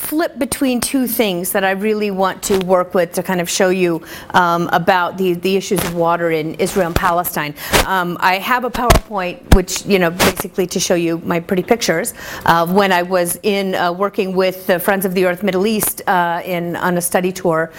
flip between two things that I really want to work with to kind of show you about the issues of water in Israel and Palestine. I have a PowerPoint, which, basically to show you my pretty pictures of when I was in working with the Friends of the Earth Middle East on a study tour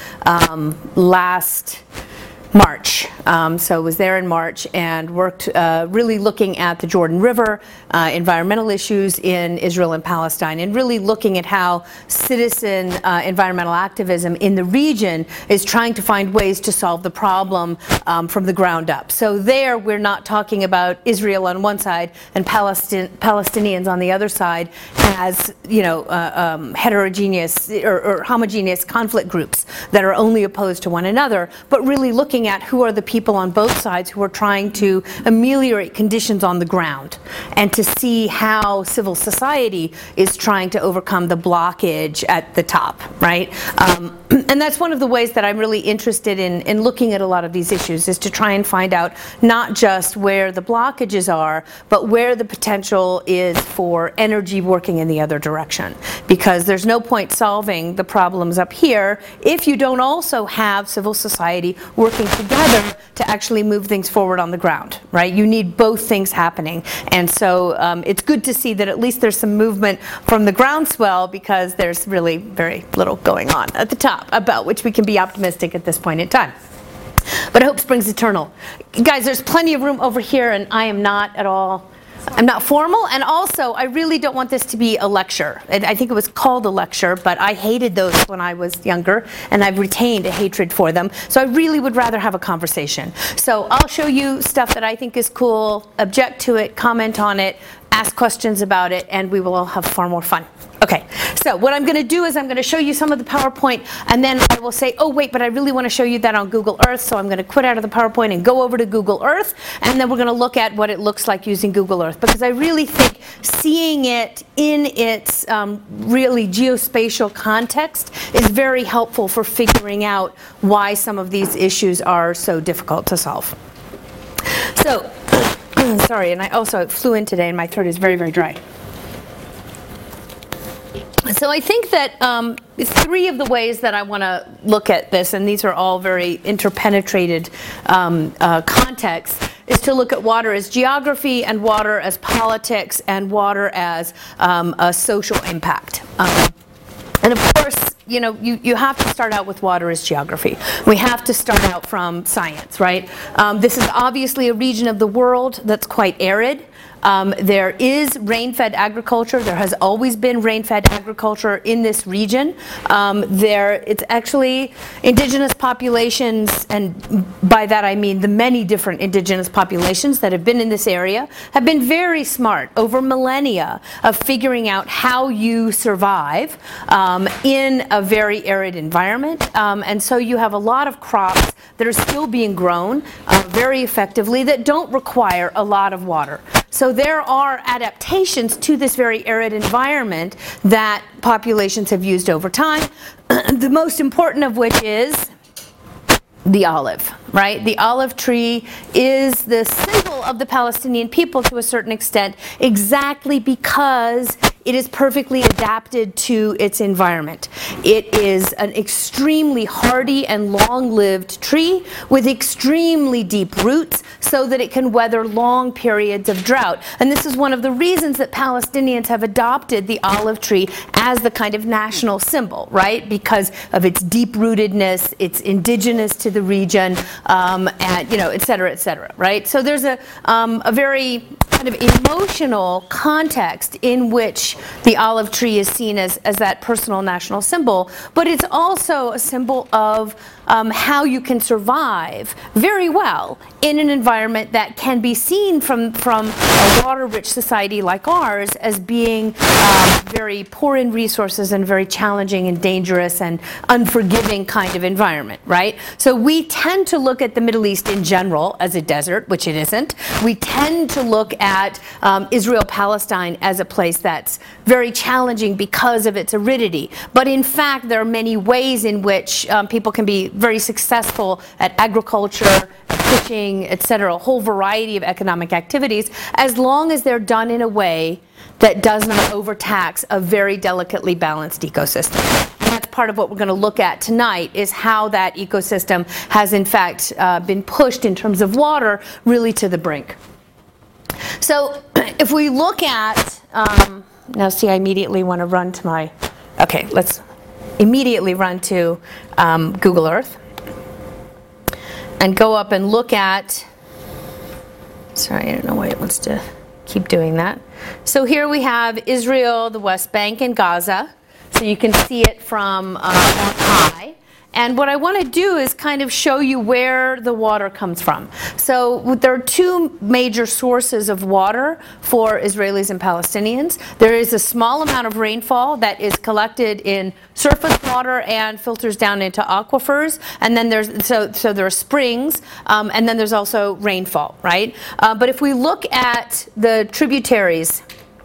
last March. So I was there in March and worked really looking at the Jordan River, environmental issues in Israel and Palestine, and really looking at how citizen environmental activism in the region is trying to find ways to solve the problem from the ground up. So there we're not talking about Israel on one side and Palestinians on the other side as heterogeneous or homogeneous conflict groups that are only opposed to one another, but really looking at who are the people on both sides who are trying to ameliorate conditions on the ground, and to see how civil society is trying to overcome the blockage at the top, right? And that's one of the ways that I'm really interested in looking at a lot of these issues, is to try and find out not just where the blockages are, but where the potential is for energy working in the other direction. Because there's no point solving the problems up here if you don't also have civil society working together to actually move things forward on the ground, right? You need both things happening. And so it's good to see that at least there's some movement from the groundswell, because there's really very little going on at the top, about which we can be optimistic at this point in time. But hope springs eternal. Guys, there's plenty of room over here, and I am not at all, I'm not formal, and also I really don't want this to be a lecture. I think it was called a lecture, but I hated those when I was younger, and I've retained a hatred for them. So I really would rather have a conversation. So I'll show you stuff that I think is cool, object to it, comment on it, ask questions about it, and we will all have far more fun. Okay, so what I'm going to do is I'm going to show you some of the PowerPoint, and then I will say, oh wait, but I really want to show you that on Google Earth, so I'm going to quit out of the PowerPoint and go over to Google Earth, and then we're going to look at what it looks like using Google Earth, because I really think seeing it in its really geospatial context is very helpful for figuring out why some of these issues are so difficult to solve. So, sorry, and I also flew in today and my throat is very, very dry. So I think that three of the ways that I want to look at this, and these are all very interpenetrated contexts, is to look at water as geography, and water as politics, and water as a social impact. And of course, you have to start out with water as geography. We have to start out from science, right? This is obviously a region of the world that's quite arid. There is rain-fed agriculture. There has always been rain-fed agriculture in this region. It's actually indigenous populations, and by that I mean the many different indigenous populations that have been in this area, have been very smart over millennia of figuring out how you survive in a very arid environment. And so you have a lot of crops that are still being grown very effectively that don't require a lot of water. So there are adaptations to this very arid environment that populations have used over time, the most important of which is the olive, right? The olive tree is the symbol of the Palestinian people to a certain extent, exactly because it is perfectly adapted to its environment. It is an extremely hardy and long-lived tree with extremely deep roots so that it can weather long periods of drought. And this is one of the reasons that Palestinians have adopted the olive tree as the kind of national symbol, right? Because of its deep-rootedness, it's indigenous to the region, and et cetera, right? So there's a very kind of emotional context in which the olive tree is seen as that personal national symbol, but it's also a symbol of how you can survive very well in an environment that can be seen from a water-rich society like ours as being very poor in resources and very challenging and dangerous and unforgiving kind of environment, right? So we tend to look at the Middle East in general as a desert, which it isn't. We tend to look at Israel-Palestine as a place that's very challenging because of its aridity. But in fact, there are many ways in which people can be very successful at agriculture, fishing, etc., a whole variety of economic activities, as long as they're done in a way that does not overtax a very delicately balanced ecosystem. And that's part of what we're going to look at tonight, is how that ecosystem has in fact been pushed in terms of water really to the brink. So if we look at, now see, I immediately want to run to my, okay, let's immediately run to Google Earth and go up and look at, sorry, I don't know why it wants to keep doing that. So here we have Israel, the West Bank, and Gaza. So you can see it from on high. And what I want to do is kind of show you where the water comes from. So there are two major sources of water for Israelis and Palestinians. There is a small amount of rainfall that is collected in surface water and filters down into aquifers. And then there's, so there are springs, and then there's also rainfall, right? But if we look at the tributaries,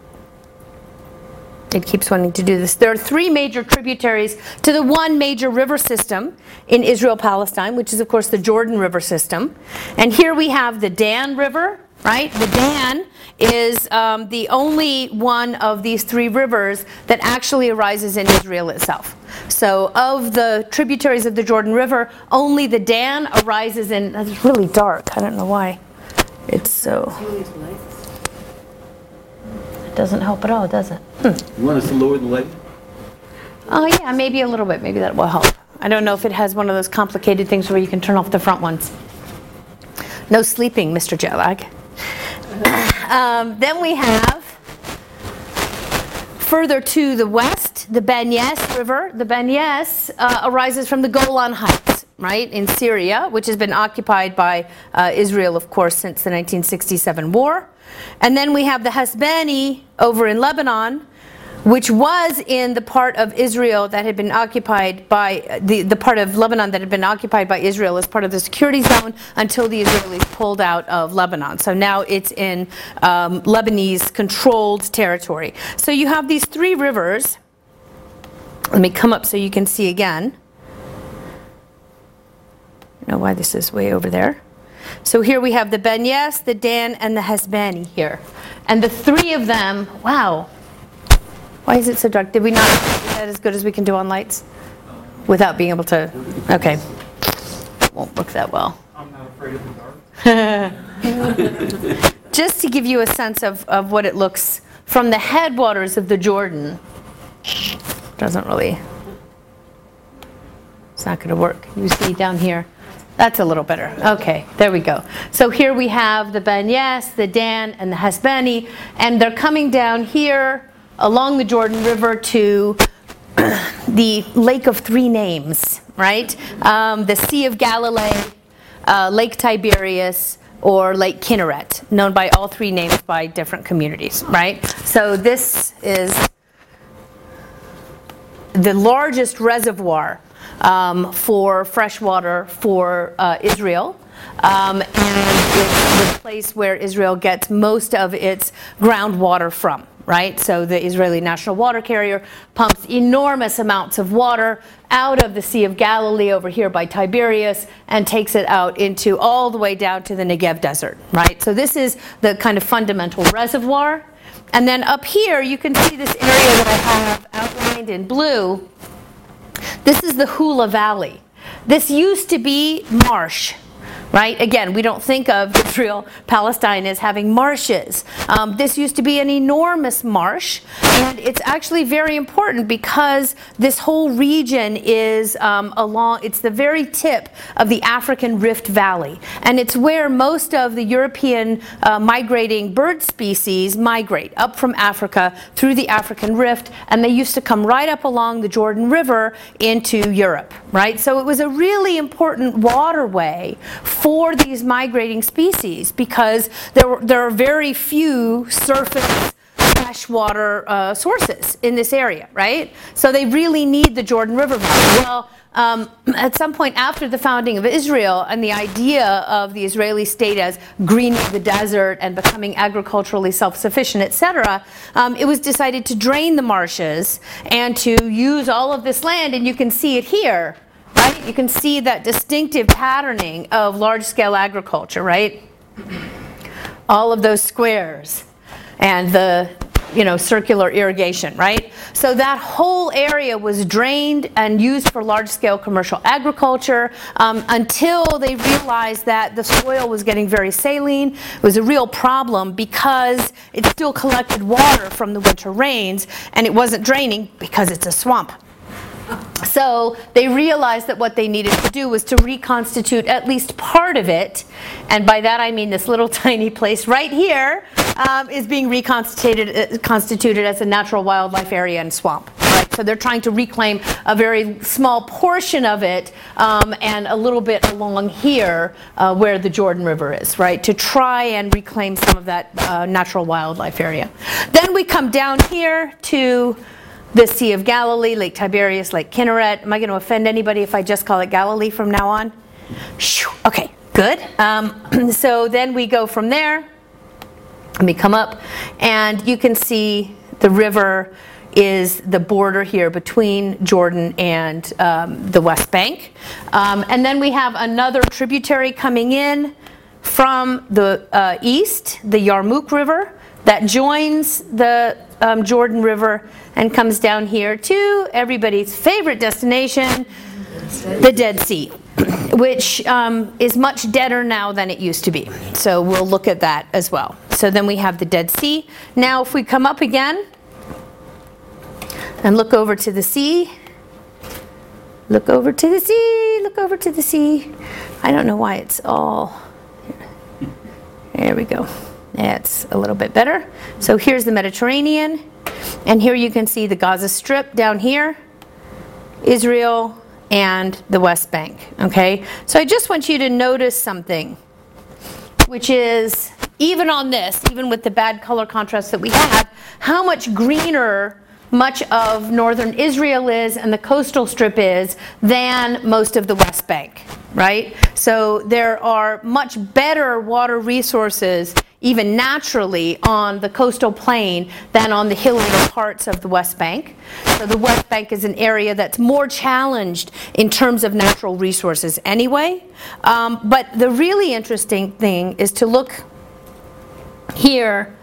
it keeps wanting to do this. There are three major tributaries to the one major river system in Israel-Palestine, which is, of course, the Jordan River system. And here we have the Dan River, right? The Dan is the only one of these three rivers that actually arises in Israel itself. So of the tributaries of the Jordan River, only the Dan arises in, that's really dark. I don't know why it's so... Doesn't help at all, does it? You want us to lower the light? Oh yeah, maybe a little bit. Maybe that will help. I don't know if it has one of those complicated things where you can turn off the front ones. No sleeping, Mr. Jetlag. Then we have, further to the west, the Ben Yes River. The Ben Yes arises from the Golan Heights, right, in Syria, which has been occupied by Israel, of course, since the 1967 war. And then we have the Hasbani over in Lebanon, which was in the part of Israel that had been occupied by, the part of Lebanon that had been occupied by Israel as part of the security zone until the Israelis pulled out of Lebanon. So now it's in Lebanese controlled territory. So you have these three rivers. Let me come up so you can see again. I don't know why this is way over there. So here we have the Ben Yes, the Dan, and the Hasbani here. And the three of them, wow. Why is it so dark? Did we not do that as good as we can do on lights? Without being able to, okay. Won't look that well. I'm not afraid of the dark. Just to give you a sense of what it looks from the headwaters of the Jordan. Doesn't really, it's not going to work. You see down here. That's a little better. Okay, there we go. So here we have the Ben Yes, the Dan, and the Hasbani, and they're coming down here along the Jordan River to the Lake of Three Names, right? The Sea of Galilee, Lake Tiberias, or Lake Kinneret, known by all three names by different communities, right? So this is the largest reservoir for fresh water for Israel, and it's the place where Israel gets most of its groundwater from, right? So the Israeli National Water Carrier pumps enormous amounts of water out of the Sea of Galilee over here by Tiberias and takes it out into all the way down to the Negev Desert, right? So this is the kind of fundamental reservoir. And then up here you can see this area that I have outlined in blue. This is the Hula Valley. This used to be marsh, right? Again, we don't think of Israel, Palestine as having marshes. This used to be an enormous marsh, and it's actually very important because this whole region is it's the very tip of the African Rift Valley, and it's where most of the European migrating bird species migrate up from Africa through the African Rift, and they used to come right up along the Jordan River into Europe, right? So it was a really important waterway for these migrating species because there are very few surface freshwater sources in this area, right? So they really need the Jordan River Valley. Well, at some point after the founding of Israel and the idea of the Israeli state as greening the desert and becoming agriculturally self-sufficient, etc., it was decided to drain the marshes and to use all of this land, and you can see it here. Right? You can see that distinctive patterning of large-scale agriculture, right? All of those squares and the circular irrigation, right? So that whole area was drained and used for large-scale commercial agriculture until they realized that the soil was getting very saline. It was a real problem because it still collected water from the winter rains, and it wasn't draining because it's a swamp. So they realized that what they needed to do was to reconstitute at least part of it, and by that I mean this little tiny place right here is being constituted as a natural wildlife area and swamp. Right? So they're trying to reclaim a very small portion of it and a little bit along here where the Jordan River is, right? To try and reclaim some of that natural wildlife area. Then we come down here to the Sea of Galilee, Lake Tiberias, Lake Kinneret. Am I going to offend anybody if I just call it Galilee from now on? Okay, good. So then we go from there, and we come up, and you can see the river is the border here between Jordan and the West Bank. And then we have another tributary coming in from the east, the Yarmouk River, that joins the Jordan River and comes down here to everybody's favorite destination, the Dead Sea, which is much deader now than it used to be. So we'll look at that as well. So then we have the Dead Sea. Now if we come up again and look over to the sea, look over to the sea, look over to the sea. I don't know why it's all, there we go. That's a little bit better. So here's the Mediterranean, and here you can see the Gaza Strip down here, Israel, and the West Bank, okay? So I just want you to notice something, which is, even on this, even with the bad color contrast that we have, how much greener much of northern Israel is and the coastal strip is than most of the West Bank, right? So there are much better water resources, even naturally, on the coastal plain than on the hillier parts of the West Bank. So the West Bank is an area that's more challenged in terms of natural resources anyway. But the really interesting thing is to look here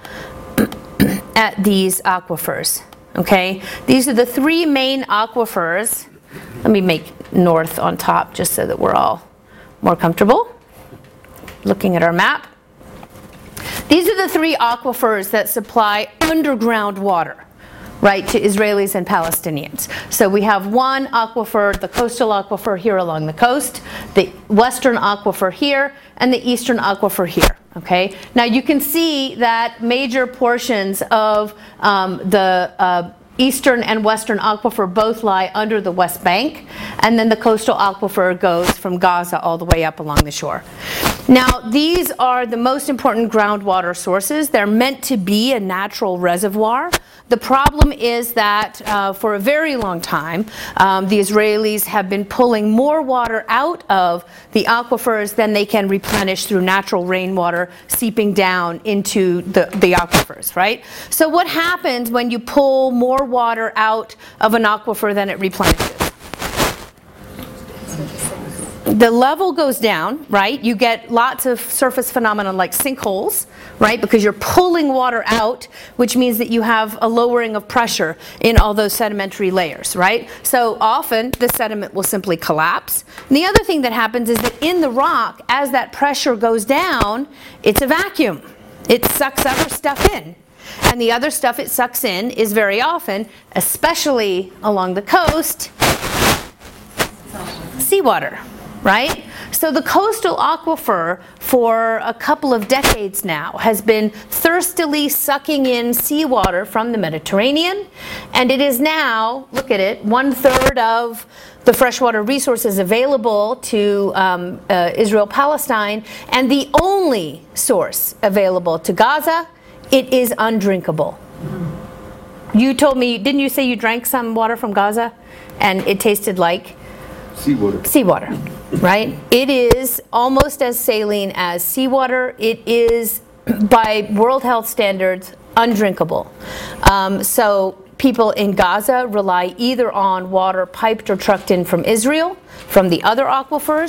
at these aquifers. Okay, these are the three main aquifers. Let me make north on top just so that we're all more comfortable looking at our map. These are the three aquifers that supply underground water, right, to Israelis and Palestinians. So we have one aquifer, the coastal aquifer here along the coast, the western aquifer here, and the eastern aquifer here. Okay, now you can see that major portions of the eastern and western aquifer both lie under the West Bank, and then the coastal aquifer goes from Gaza all the way up along the shore. Now, these are the most important groundwater sources. They're meant to be a natural reservoir. The problem is that for a very long time, the Israelis have been pulling more water out of the aquifers than they can replenish through natural rainwater seeping down into the aquifers, right? So what happens when you pull more water out of an aquifer than it replenishes? The level goes down, right? You get lots of surface phenomena like sinkholes, right? Because you're pulling water out, which means that you have a lowering of pressure in all those sedimentary layers, right? So often the sediment will simply collapse. And the other thing that happens is that in the rock, as that pressure goes down, it's a vacuum. It sucks other stuff in. And the other stuff it sucks in is very often, especially along the coast, seawater. Right? So the coastal aquifer for a couple of decades now has been thirstily sucking in seawater from the Mediterranean, and it is now, look at it, 1/3 of the freshwater resources available to Israel-Palestine, and the only source available to Gaza. It is undrinkable. You told me, didn't you say you drank some water from Gaza and it tasted like? Seawater. Seawater, right? It is almost as saline as seawater. It is, by World Health standards, undrinkable. So people in Gaza rely either on water piped or trucked in from Israel, from the other aquifers,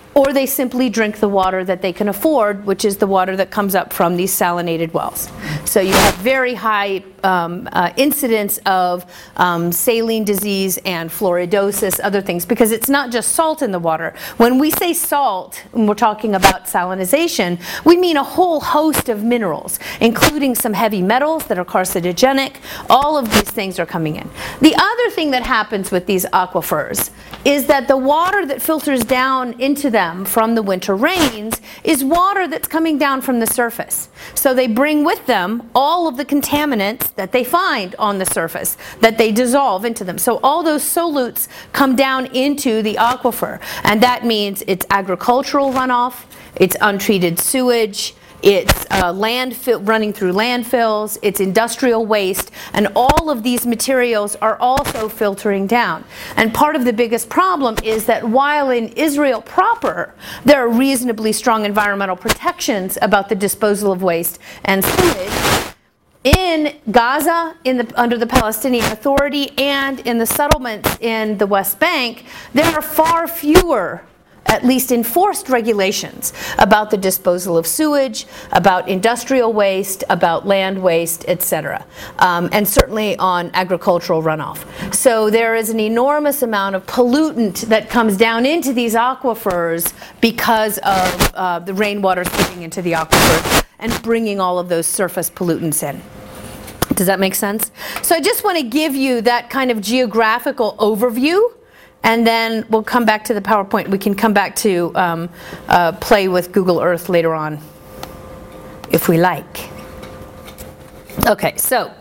or they simply drink the water that they can afford, which is the water that comes up from these salinated wells. So you have very high incidence of saline disease and fluoridosis, other things, because it's not just salt in the water. When we say salt, when we're talking about salinization, we mean a whole host of minerals, including some heavy metals that are carcinogenic. All of these things are coming in. The other thing that happens with these aquifers is that the water that filters down into them from the winter rains is water that's coming down from the surface. So they bring with them all of the contaminants that they find on the surface, that they dissolve into them. So all those solutes come down into the aquifer, and that means it's agricultural runoff, it's untreated sewage, it's landfill running through landfills, it's industrial waste, and all of these materials are also filtering down. And part of the biggest problem is that while in Israel proper there are reasonably strong environmental protections about the disposal of waste and sewage, in Gaza, under the Palestinian Authority, and in the settlements in the West Bank, there are far fewer, at least enforced, regulations about the disposal of sewage, about industrial waste, about land waste, etc., and certainly on agricultural runoff. So there is an enormous amount of pollutant that comes down into these aquifers because of the rainwater slipping into the aquifers and bringing all of those surface pollutants in. Does that make sense? So I just want to give you that kind of geographical overview, and then we'll come back to the PowerPoint. We can come back to play with Google Earth later on, if we like. Okay, so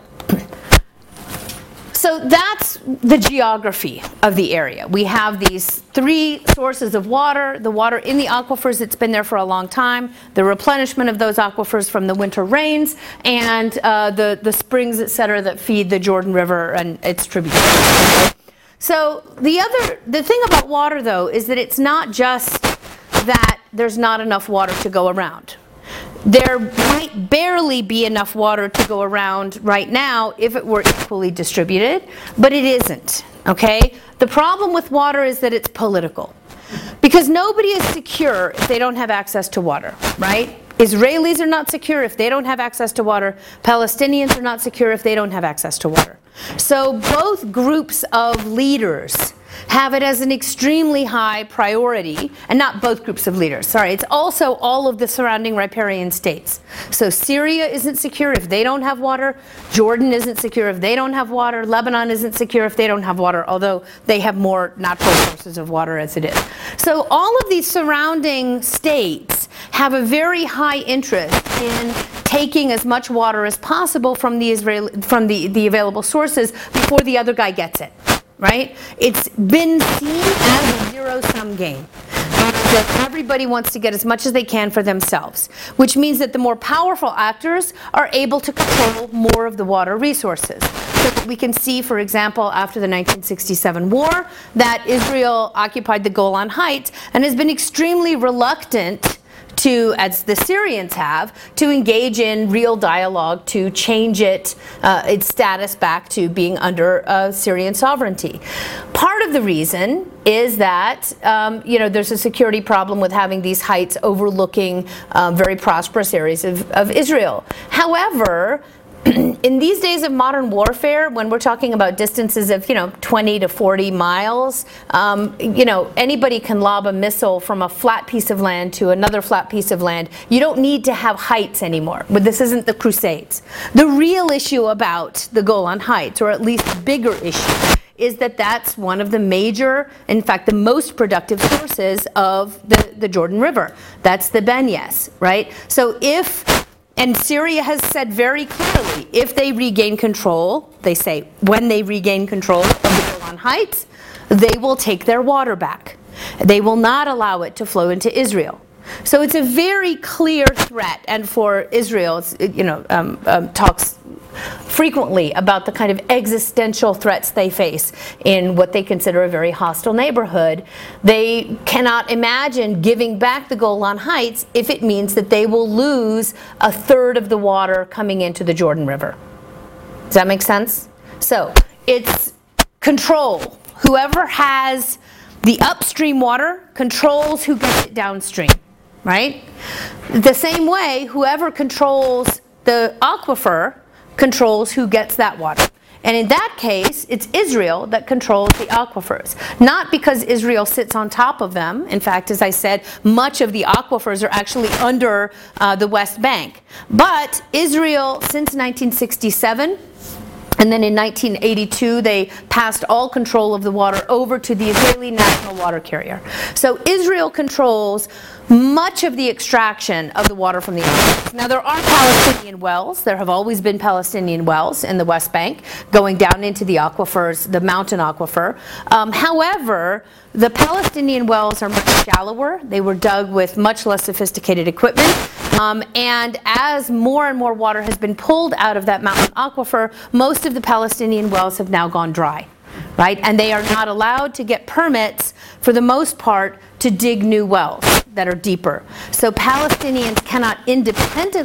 that's the geography of the area. We have these three sources of water: the water in the aquifers that's been there for a long time, the replenishment of those aquifers from the winter rains, and the springs, etc., that feed the Jordan River and its tributaries. Okay? So the thing about water, though, is that it's not just that there's not enough water to go around. There might barely be enough water to go around right now if it were equally distributed, but it isn't, okay? The problem with water is that it's political, because nobody is secure if they don't have access to water, right? Israelis are not secure if they don't have access to water. Palestinians are not secure if they don't have access to water. So both groups of leaders have it as an extremely high priority, and not both groups of leaders, sorry, it's also all of the surrounding riparian states. So Syria isn't secure if they don't have water, Jordan isn't secure if they don't have water, Lebanon isn't secure if they don't have water, although they have more natural sources of water as it is. So all of these surrounding states have a very high interest in taking as much water as possible from the available sources before the other guy gets it. Right? It's been seen as a zero-sum game. That everybody wants to get as much as they can for themselves, which means that the more powerful actors are able to control more of the water resources. So we can see, for example, after the 1967 war, that Israel occupied the Golan Heights and has been extremely reluctant to, as the Syrians have, to engage in real dialogue to change its status back to being under Syrian sovereignty. Part of the reason is that there's a security problem with having these heights overlooking very prosperous areas of Israel. However, in these days of modern warfare, when we're talking about distances of 20 to 40 miles, anybody can lob a missile from a flat piece of land to another flat piece of land. You don't need to have heights anymore. But this isn't the Crusades. The real issue about the Golan Heights, or at least the bigger issue, is that that's one of the major, in fact, the most productive sources of the Jordan River. That's the Benyes, right? So and Syria has said very clearly, if they regain control, they say when they regain control of the Golan Heights, they will take their water back. They will not allow it to flow into Israel. So it's a very clear threat, and for Israel, talks frequently about the kind of existential threats they face in what they consider a very hostile neighborhood. They cannot imagine giving back the Golan Heights if it means that they will lose a third of the water coming into the Jordan River. Does that make sense? So it's control. Whoever has The upstream water controls who gets it downstream, right? The same way, whoever controls the aquifer controls who gets that water. And in that case, it's Israel that controls the aquifers. Not because Israel sits on top of them. In fact, as I said, much of the aquifers are actually under the West Bank. But Israel, since 1967, and then in 1982, they passed all control of the water over to the Israeli National Water Carrier. So Israel controls much of the extraction of the water from the aquifers. Now, there are Palestinian wells. There have always been Palestinian wells in the West Bank going down into the aquifers, the mountain aquifer. However, the Palestinian wells are much shallower. They were dug with much less sophisticated equipment. And as more and more water has been pulled out of that mountain aquifer, most of the Palestinian wells have now gone dry, right? And they are not allowed to get permits, for the most part, to dig new wells that are deeper. So Palestinians cannot independently